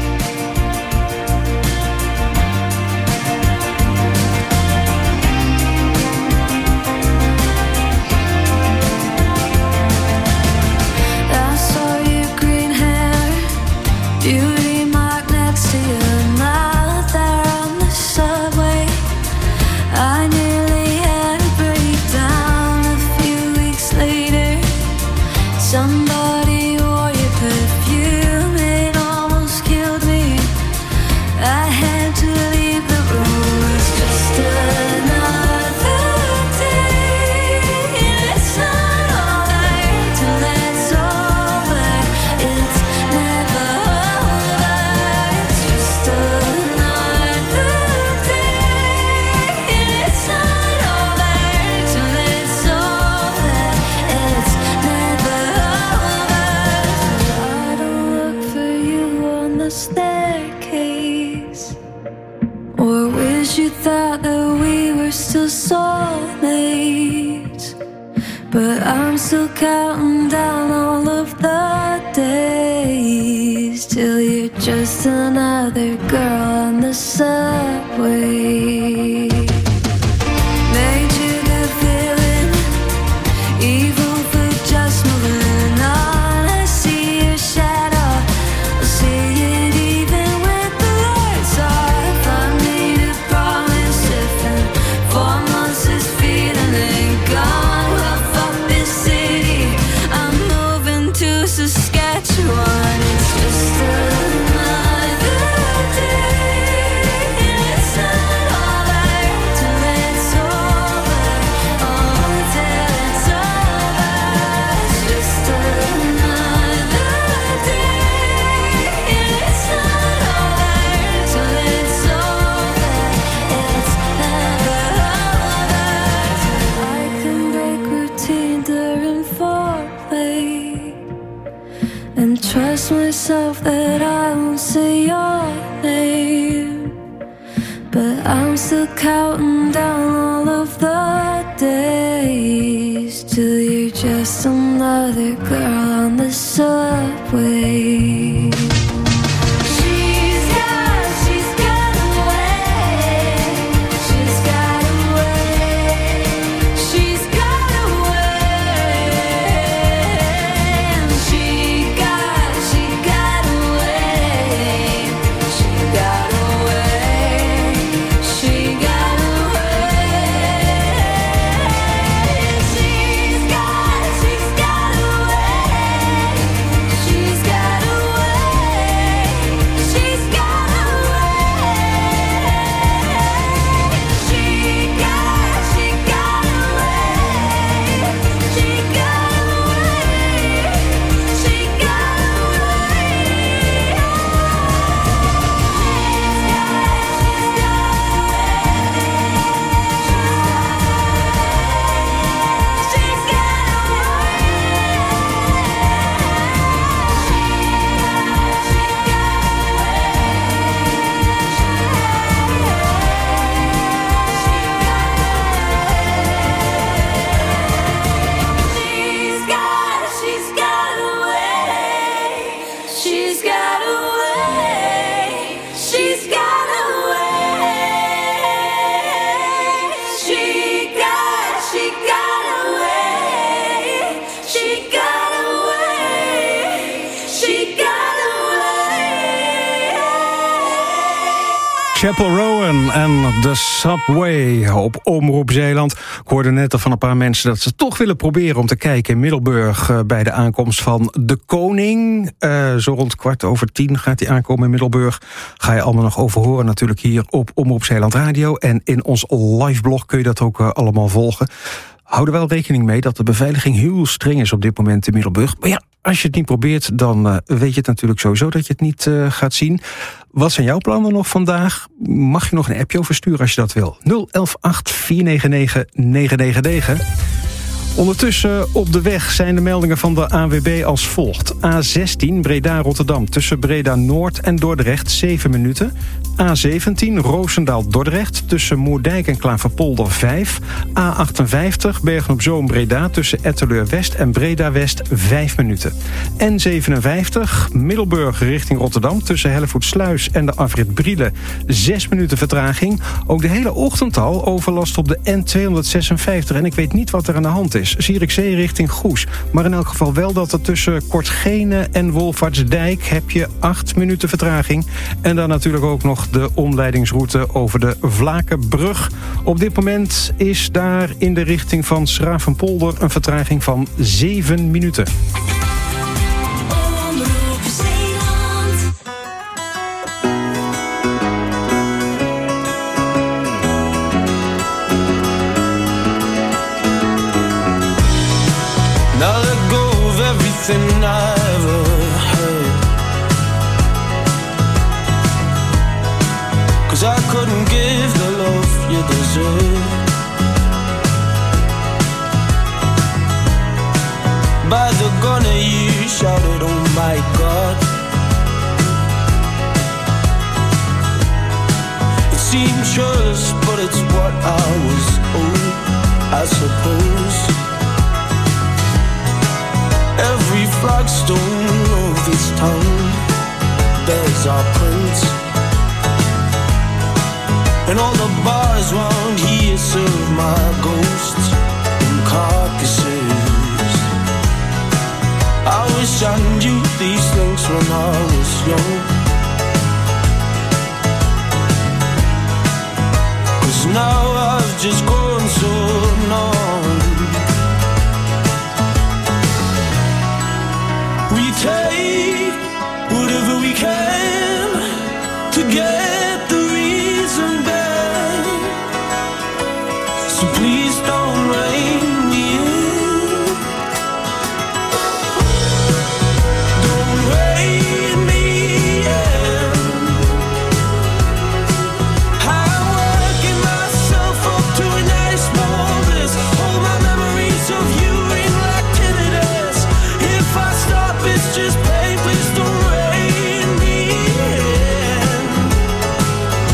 Beauty mark next to your mouth there on the subway. I nearly had a breakdown a few weeks later. Somebody wore your perfume, it almost killed me. I had to leave the room. It's just another day. It's not alright till it's over. It's never staircase, or wish you thought that we were still soulmates. But I'm still counting down all of the days till you're just another girl on the subway. Made you the villain, evil for just moving on. I see your shadow, I see it even with the lights off. I made a promise if in four months this feeling ain't gone, well fuck this city, I'm moving to Saskatchewan. It's just another day, it's not alright till it's over, oh till it's over. It's just another day, it's not alright till it's over, it's never over. I can break routine during foreplay and trust myself that I won't say your name. But I'm still counting down all of the days till you're just another girl on the subway. She's got, she's got away. She's got away. She's got away. And she got, she got away. She got away. She got away. She's got, she's got away. She's got Chapel Rowan en The Subway op Omroep Zeeland. Ik hoorde net al van een paar mensen dat ze toch willen proberen om te kijken in Middelburg uh, bij de aankomst van de koning. Uh, zo rond kwart over tien gaat hij aankomen in Middelburg. Ga je allemaal nog over horen natuurlijk hier op Omroep Zeeland Radio. En in ons liveblog kun je dat ook uh, allemaal volgen. Hou er wel rekening mee dat de beveiliging heel streng is op dit moment in Middelburg. Maar ja, als je het niet probeert, dan uh, weet je het natuurlijk sowieso dat je het niet uh, gaat zien. Wat zijn jouw plannen nog vandaag? Mag je nog een appje over sturen als je dat wil? nul een een acht vier negen negen negen negen negen. Ondertussen op de weg zijn de meldingen van de A N W B als volgt. A zestien Breda-Rotterdam tussen Breda-Noord en Dordrecht zeven minuten. A zeventien Roosendaal-Dordrecht tussen Moerdijk en Klaverpolder vijf. A achtenvijftig Bergen-op-Zoom-Breda tussen Etteleur-West en Breda-West vijf minuten. N zevenenvijftig Middelburg richting Rotterdam tussen Hellevoetsluis en de afrit Brielen zes minuten vertraging. Ook de hele ochtend al overlast op de N tweehonderdzesenvijftig en ik weet niet wat er aan de hand is. Zierikzee richting Goes. Maar in elk geval wel dat er tussen Kortgene en Wolvaartsdijk heb je acht minuten vertraging. En dan natuurlijk ook nog de omleidingsroute over de Vlakenbrug. Op dit moment is daar in de richting van Schravenpolder een vertraging van zeven minuten. Now let go of everything I ever heard, 'cause I couldn't give the love you deserve. By the gun you shouted, oh my God. It seems shirtless, but it's what I was owed, I suppose. Every flagstone of this town bears our prints, and all the bars round here serve my ghosts and carcasses. I wish I knew these things when I was young, 'cause now I've just grown so numb. We take whatever we can to get the reason back, so please don't rein me in. Don't rein me in. I'm working myself up to a nice small bliss. All my memories of you ain't like tinnitus. If I stop, it's just pain. Please don't rein me in.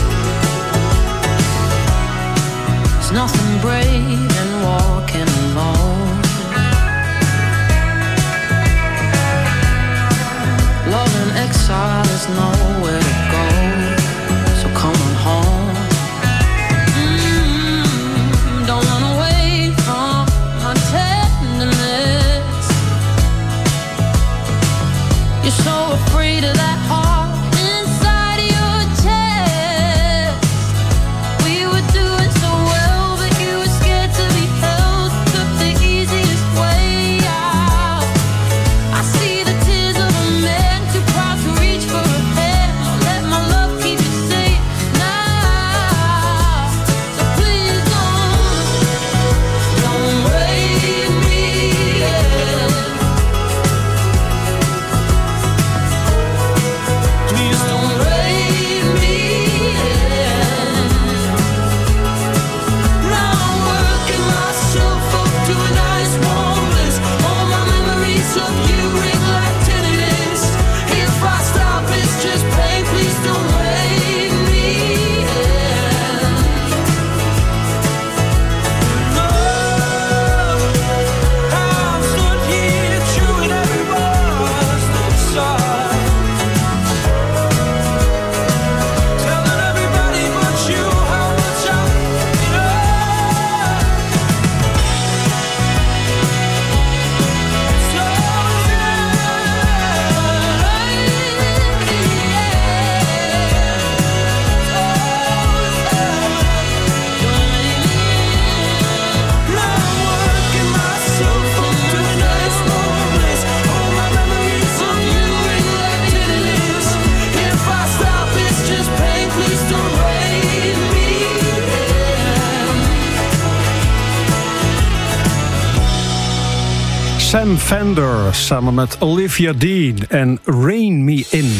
Sam Fender samen met Olivia Dean en Rain Me In.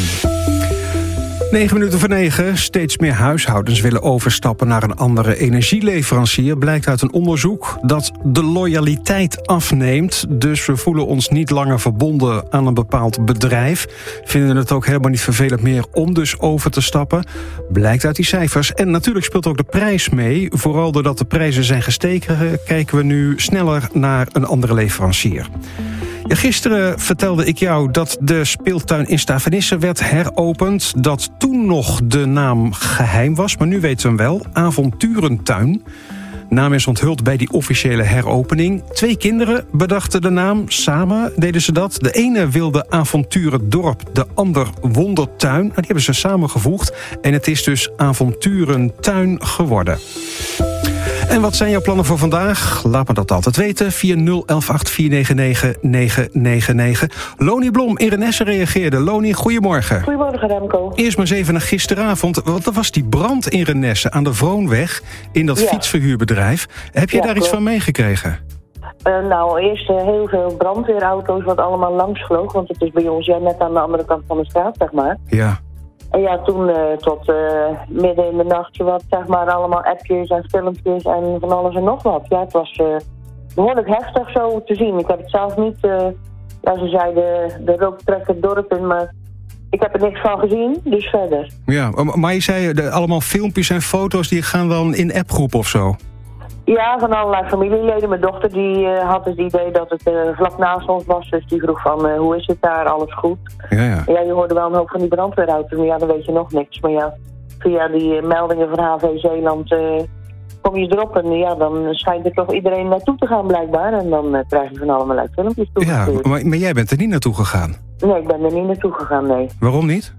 negen minuten voor negen. Steeds meer huishoudens willen overstappen naar een andere energieleverancier. Blijkt uit een onderzoek dat de loyaliteit afneemt. Dus we voelen ons niet langer verbonden aan een bepaald bedrijf. Vinden het ook helemaal niet vervelend meer om dus over te stappen. Blijkt uit die cijfers. En natuurlijk speelt ook de prijs mee. Vooral doordat de prijzen zijn gestegen, kijken we nu sneller naar een andere leverancier. Ja, gisteren vertelde ik jou dat de speeltuin in Stavenisse werd heropend. Dat toen nog de naam geheim was, maar nu weten we hem wel. Avonturentuin. Naam is onthuld bij die officiële heropening. Twee kinderen bedachten de naam. Samen deden ze dat. De ene wilde Avonturendorp, de ander Wondertuin. Nou, die hebben ze samengevoegd. En het is dus Avonturentuin geworden. En wat zijn jouw plannen voor vandaag? Laat me dat altijd weten via nul een een acht vier negen negen negen negen negen. Loni Blom in Renesse reageerde. Loni, goedemorgen. Goedemorgen, Remco. Eerst maar eens even naar gisteravond. Want er was die brand in Renesse aan de Vroonweg in dat Ja. fietsverhuurbedrijf. Heb je Ja, daar iets klopt. van meegekregen? Uh, nou, eerst uh, heel veel brandweerauto's wat allemaal langs vloog. Want het is bij ons ja, net aan de andere kant van de straat, zeg maar. Ja. En ja, toen uh, tot uh, midden in de nacht, wat, zeg maar, allemaal appjes en filmpjes en van alles en nog wat. Ja, het was uh, behoorlijk heftig zo te zien. Ik heb het zelf niet, uh, ja, ze zeiden de rook trekt het dorp in, maar ik heb er niks van gezien, dus verder. Ja, maar je zei de, allemaal filmpjes en foto's die gaan dan in appgroep of zo? Ja, van allerlei familieleden. Mijn dochter die uh, had het idee dat het uh, vlak naast ons was. Dus die vroeg van, uh, hoe is het daar? Alles goed? Ja, ja. Ja, je hoorde wel een hoop van die brandweerauto's. Maar ja, dan weet je nog niks. Maar ja, via die uh, meldingen van H V Zeeland uh, kom je erop. En ja, dan schijnt er toch iedereen naartoe te gaan blijkbaar. En dan uh, krijg je van allemaal filmpjes Ja, toegestuurd. maar, maar jij bent er niet naartoe gegaan. Nee, ik ben er niet naartoe gegaan, nee. Waarom niet?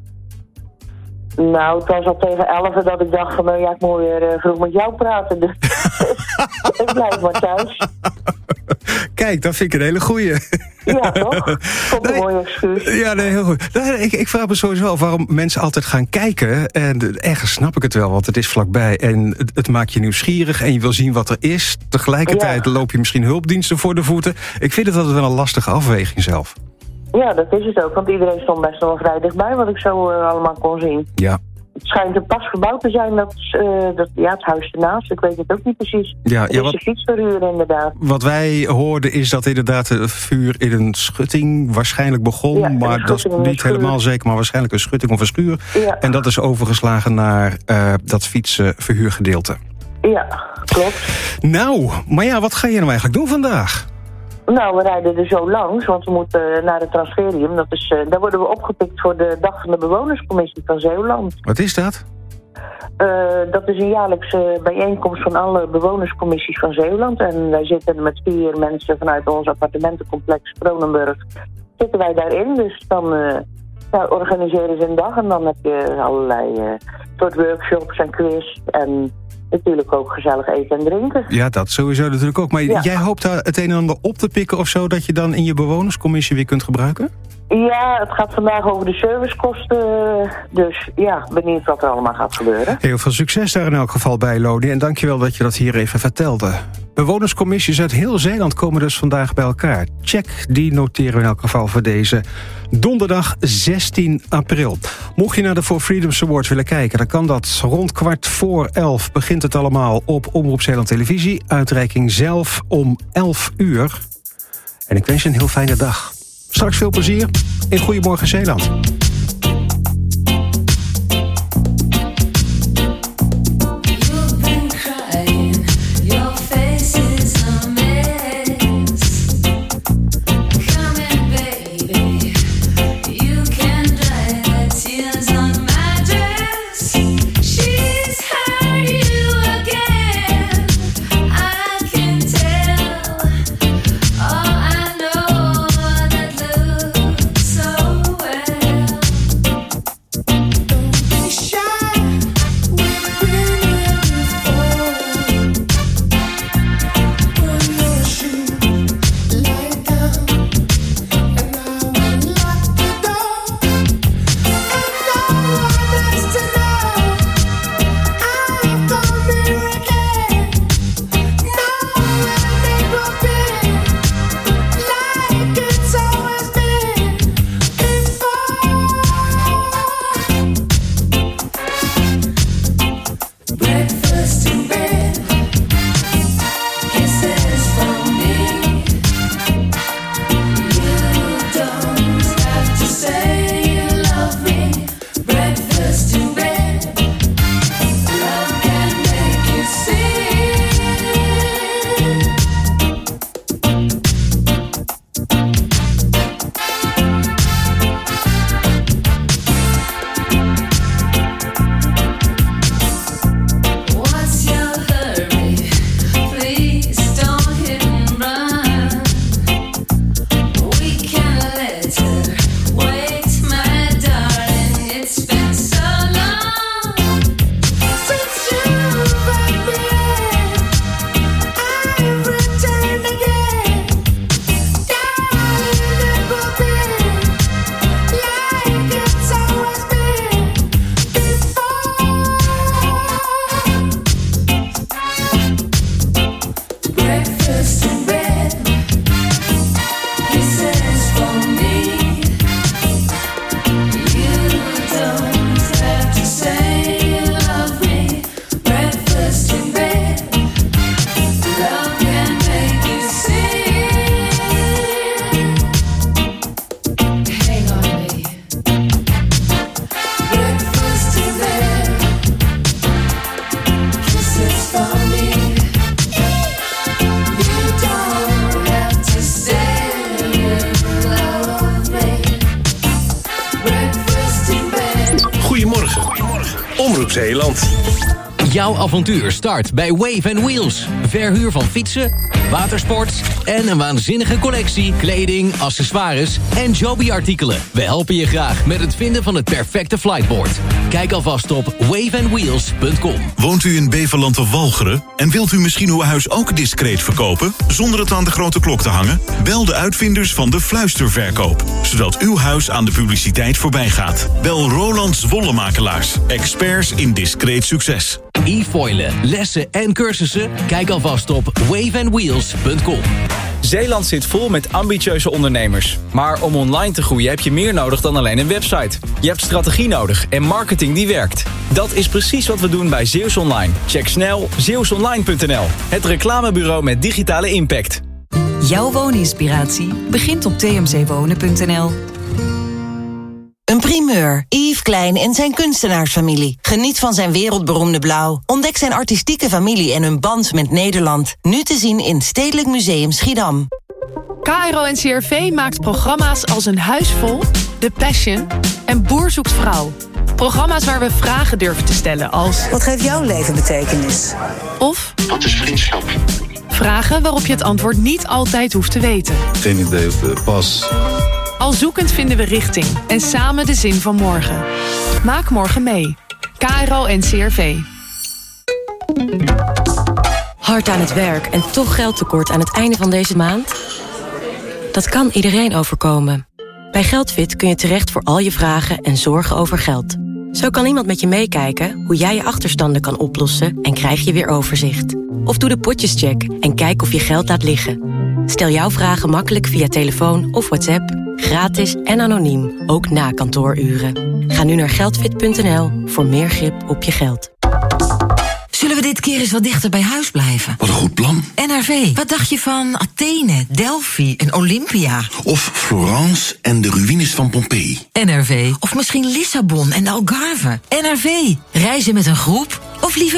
Nou, het was al tegen elf dat ik dacht van, nou ja, ik moet weer uh, vroeg met jou praten. Dus ik blijf maar thuis. Kijk, dat vind ik een hele goeie. Ja, toch? Vond een mooie excuus. Ja, nee, heel goed. Nee, ik, ik vraag me sowieso af waarom mensen altijd gaan kijken. En ergens snap ik het wel, want het is vlakbij. En het, het maakt je nieuwsgierig en je wil zien wat er is. Tegelijkertijd Ja. loop je misschien hulpdiensten voor de voeten. Ik vind het altijd wel een lastige afweging zelf. Ja, dat is het ook, want iedereen stond best wel vrij dichtbij wat ik zo uh, allemaal kon zien. Ja. Het schijnt er pas gebouwd te zijn, dat, uh, dat ja, het huis ernaast, ik weet het ook niet precies. Ja, Het ja, is wat- de fietsverhuur inderdaad. Wat wij hoorden is dat inderdaad het vuur in een schutting waarschijnlijk begon. Ja, in een maar dat is schutting, in een niet schuur. helemaal zeker, maar waarschijnlijk een schutting of een schuur. Ja. En dat is overgeslagen naar uh, dat fietsenverhuurgedeelte. Ja, klopt. Nou, maar ja, wat ga je nou eigenlijk doen vandaag? Nou, we rijden er zo langs, want we moeten uh, naar het transferium. Dat is, uh, daar worden we opgepikt voor de Dag van de Bewonerscommissie van Zeeland. Wat is dat? Uh, dat is een jaarlijkse bijeenkomst van alle bewonerscommissies van Zeeland. En wij zitten met vier mensen vanuit ons appartementencomplex Kronenburg. Zitten wij daarin, dus dan uh, ja, organiseren ze een dag. En dan heb je allerlei uh, soort workshops en quiz en natuurlijk ook gezellig eten en drinken. Ja, dat sowieso natuurlijk ook. Maar Ja. jij hoopt daar het een en ander op te pikken of zo, dat je dan in je bewonerscommissie weer kunt gebruiken? Ja, het gaat vandaag over de servicekosten. Dus ja, benieuwd wat er allemaal gaat gebeuren. Heel veel succes daar in elk geval bij, Loni. En dankjewel dat je dat hier even vertelde. Bewonerscommissies uit heel Zeeland komen dus vandaag bij elkaar. Check, die noteren we in elk geval voor deze donderdag zestien april. Mocht je naar de For Freedoms Awards willen kijken, dan kan dat rond kwart voor elf. Begint het allemaal op Omroep Zeeland Televisie. Uitreiking zelf om elf uur. En ik wens je een heel fijne dag. Straks veel plezier in Goedemorgen Zeeland. Your face is a mess. Come in, baby. You can dry the tears on my dress. She's hurt you again. I can tell. Oh, I know that looks so well. Zeeland. Jouw avontuur start bij Wave and Wheels. Verhuur van fietsen, watersport en een waanzinnige collectie kleding, accessoires en Joby-artikelen. We helpen je graag met het vinden van het perfecte flightboard. Kijk alvast op wave and wheels punt com. Woont u in Beverland of Walcheren en wilt u misschien uw huis ook discreet verkopen zonder het aan de grote klok te hangen? Bel de uitvinders van de Fluisterverkoop, zodat uw huis aan de publiciteit voorbij gaat. Bel Roland Zwollemakelaars, experts in discreet succes. E-foilen, lessen en cursussen? Kijk alvast op wave and wheels punt com. Zeeland zit vol met ambitieuze ondernemers. Maar om online te groeien heb je meer nodig dan alleen een website. Je hebt strategie nodig en marketing die werkt. Dat is precies wat we doen bij Zeeuws Online. Check snel zeeuws online punt n l. Het reclamebureau met digitale impact. Jouw wooninspiratie begint op t m c wonen punt n l. Een primeur. Yves Klein en zijn kunstenaarsfamilie. Geniet van zijn wereldberoemde blauw. Ontdek zijn artistieke familie en hun band met Nederland. Nu te zien in Stedelijk Museum Schiedam. K R O N C R V maakt programma's als Een Huis Vol, The Passion en Boer Zoekt Vrouw. Programma's waar we vragen durven te stellen als... Wat geeft jouw leven betekenis? Of... Wat is vriendschap? Vragen waarop je het antwoord niet altijd hoeft te weten. Geen idee, pas... Al zoekend vinden we richting en samen de zin van morgen. Maak morgen mee. K R O N C R V. Hard aan het werk en toch geldtekort aan het einde van deze maand? Dat kan iedereen overkomen. Bij Geldfit kun je terecht voor al je vragen en zorgen over geld. Zo kan iemand met je meekijken hoe jij je achterstanden kan oplossen en krijg je weer overzicht. Of doe de potjescheck en kijk of je geld laat liggen. Stel jouw vragen makkelijk via telefoon of WhatsApp, gratis en anoniem, ook na kantooruren. Ga nu naar geldfit punt n l voor meer grip op je geld. Zullen we dit keer eens wat dichter bij huis blijven? Wat een goed plan. N R V, wat dacht je van Athene, Delphi en Olympia? Of Florence en de ruïnes van Pompeii. N R V, of misschien Lissabon en de Algarve. N R V, reizen met een groep of liever